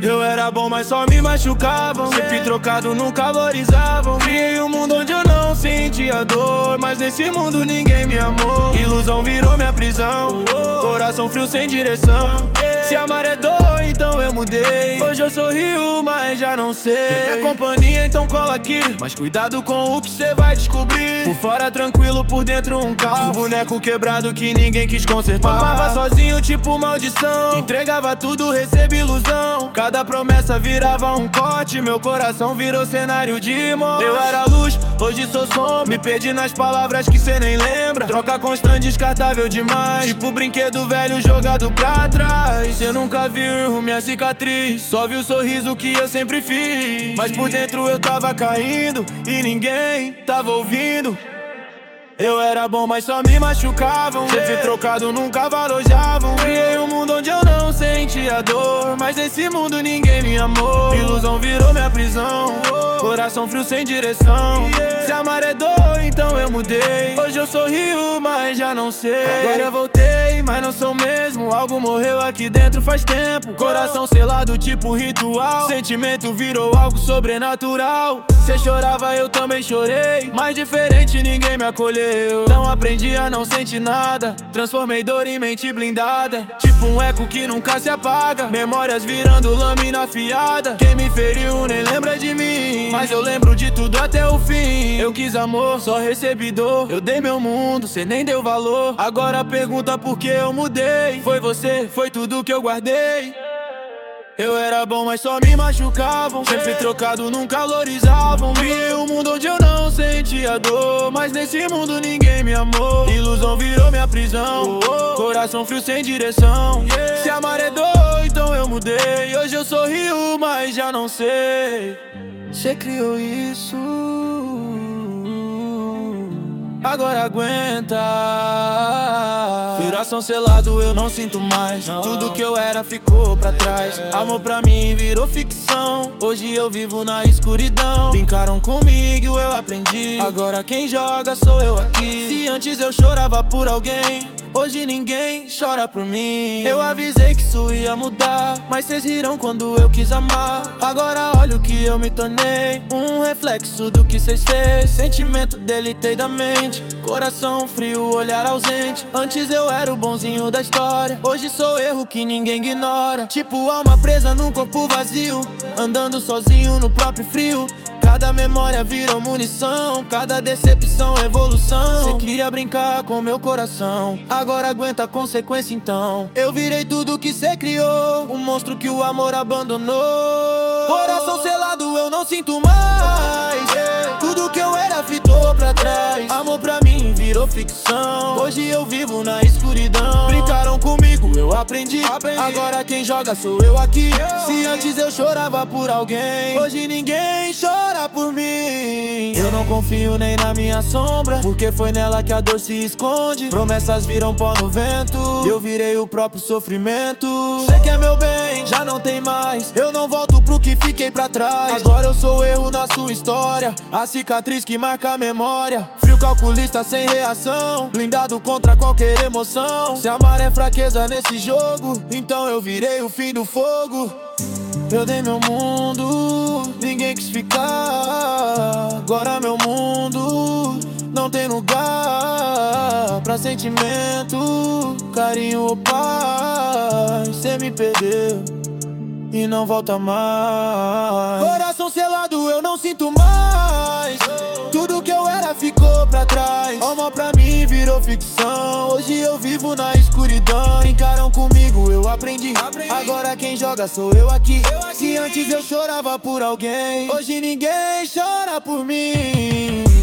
Eu era bom, mas só me machucavam. Sempre trocado, nunca valorizavam. Criei um mundo onde eu não sentia dor, mas nesse mundo ninguém me amou. Ilusão virou minha prisão, coração frio sem direção. Se amar é dor, então eu mudei. Hoje eu sorrio, mas já não sei. É companhia, então cola aqui, mas cuidado com o que cê vai descobrir. Por fora tranquilo, por dentro um caos. Um boneco quebrado que ninguém quis consertar. Amava sozinho, tipo maldição. Entregava tudo, recebe ilusão. Cada promessa virava um corte. Meu coração virou cenário de morte. Eu era luz, hoje sou sombra. Me perdi nas palavras que cê nem lembra. Troca constante, descartável demais. Tipo brinquedo velho jogado pra trás. Cê nunca viu minha cicatriz, só viu o sorriso que eu sempre fiz. Mas por dentro eu tava caindo e ninguém tava ouvindo. Eu era bom, mas só me machucavam. Sempre trocado, nunca valorizavam. Criei um mundo onde eu não sentia dor, mas nesse mundo ninguém me amou. Ilusão virou minha prisão, coração frio sem direção. Se amar é dor, então eu mudei. Hoje eu sorrio, mas já não sei. Agora eu voltei, mas não sou mesmo. Algo morreu aqui dentro faz tempo. Coração selado, tipo ritual. Sentimento virou algo sobrenatural. Cê chorava, eu também chorei, mas diferente, ninguém me acolheu. Não aprendi a não sentir nada. Transformei dor em mente blindada. Tipo um eco que nunca se apaga. Memórias virando lâmina afiada. Quem me feriu nem lembra de mim, mas eu lembro de tudo até o fim. Eu quis amor, só recebi dor. Eu dei meu mundo, cê nem deu valor. Agora pergunta por que eu mudei. Foi você, foi tudo que eu guardei. Eu era bom, mas só me machucavam. Sempre trocado, nunca valorizavam. Criei um mundo onde eu não sentia dor, mas nesse mundo ninguém me amou. Ilusão virou minha prisão, coração frio sem direção. Se amar é dor, então eu mudei. Hoje eu sorrio, mas já não sei. Cê criou isso, agora aguenta. Coração selado, eu não sinto mais. Tudo que eu era ficou pra trás. Amor pra mim virou ficção. Hoje eu vivo na escuridão. Brincaram comigo, eu aprendi. Agora quem joga sou eu aqui. Se antes eu chorava por alguém, hoje ninguém chora por mim. Eu avisei que isso ia mudar, mas cês riram quando eu quis amar. Agora olha o que eu me tornei, um reflexo do que cês fez. Sentimento delitei da mente, coração frio, olhar ausente. Antes eu era o bonzinho da história, hoje sou erro que ninguém ignora. Tipo alma presa num corpo vazio, andando sozinho no próprio frio. Cada memória virou munição, cada decepção é evolução. Cê queria brincar com meu coração, agora aguenta a consequência então. Eu virei tudo que cê criou, um monstro que o amor abandonou. Coração selado, eu não sinto mais. Tudo que eu era ficou pra trás. Amor pra mim virou ficção. Hoje eu vivo na escuridão. Brincaram comigo, eu aprendi. Agora quem joga sou eu aqui. Se antes eu chorava por alguém, hoje ninguém chora por mim. Eu não confio nem na minha sombra, porque foi nela que a dor se esconde. Promessas viram pó no vento, eu virei o próprio sofrimento. Cê quer meu bem, já não tem mais. Eu não volto pro que fiquei pra trás. Agora eu sou erro na sua história, a cicatriz que marca a memória. Frio calculista sem reação, blindado contra qualquer emoção. Se amar é fraqueza nesse jogo, então eu virei o fim do fogo. Eu dei meu mundo, ninguém quis ficar. Agora meu mundo não tem lugar pra sentimento, carinho ou paz. Cê me perdeu e não volta mais. Coração selado, eu não sinto mais. Tudo que eu era ficou pra trás. Alma pra mim virou ficção. Hoje eu vivo na escuridão. Brincaram comigo, eu aprendi. Agora quem joga sou eu aqui. Se antes eu chorava por alguém, hoje ninguém chora por mim.